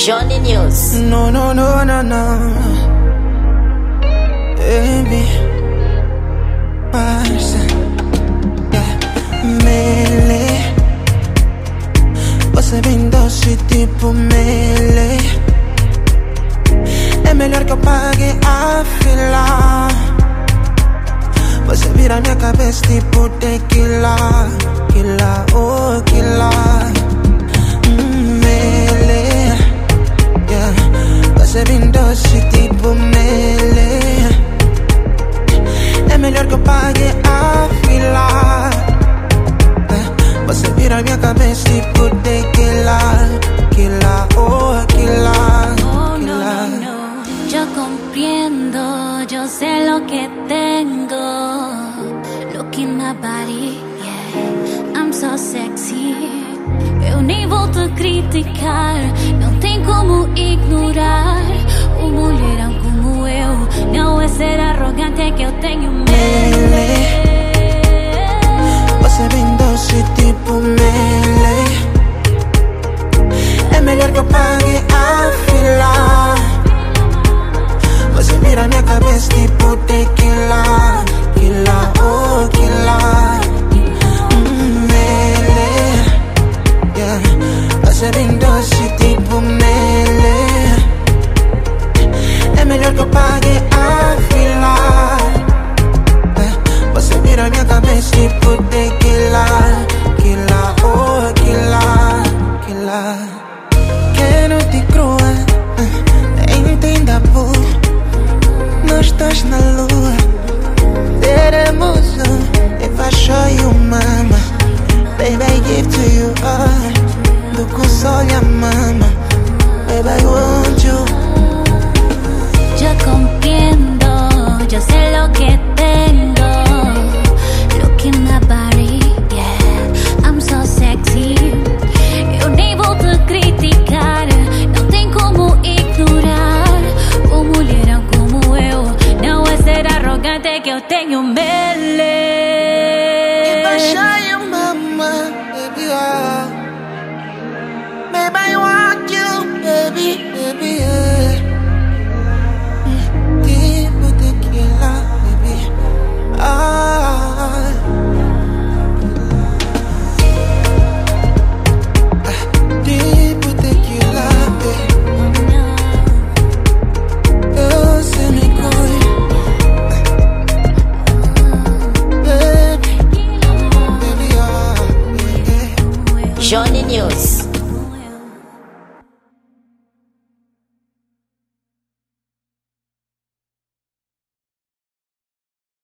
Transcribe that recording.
Johnny News. No, no, no, no, no. Baby, parça, mele. Você bem doce tipo mele. É melhor que eu pague a fila. Você vira minha cabeça tipo tequila. Quila, oh, quila. Mele. Você bem doce tipo mele. É melhor que eu pague a fila. Você vira minha cabeça tipo tequila. Quila, oh, quila. Oh, no, no, no. Yo comprendo, yo sé lo que tengo. Look in my body, yeah. I'm so sexy. Eu nem vou te criticar. Não tem como ignorar. Um mulherão como eu não é ser arrogante que eu tenho medo. Você bem doce tipo mele. É melhor que eu pague a fila. Você vira minha cabeça tipo tequila. Quila, oh, quila. Mele. Você bem doce tipo mele. É melhor que eu pague a fila. Você vira minha cabeça tipo tequila. Quila, oh, quila, quila. Quero te crua, entenda, pô. Nós dois na lua. Teremos if I show you mama. Baby, I give to you all. Do que o sol e a mama. Baby, I want you. Yo comprendo, yo sé lo que tengo. Look in my body, yeah. I'm so sexy. Eu nem vou te criticar. Não tem como ignorar. Um mulherão como eu não é ser arrogante que eu tenho mele. If I show you mama, baby, oh. Baby, I want you, baby, baby, yeah. Tipo tequila, baby. Ah. Tipo tequila, baby. Eu sei me cuida, baby, baby, oh, yeah. Johnny News.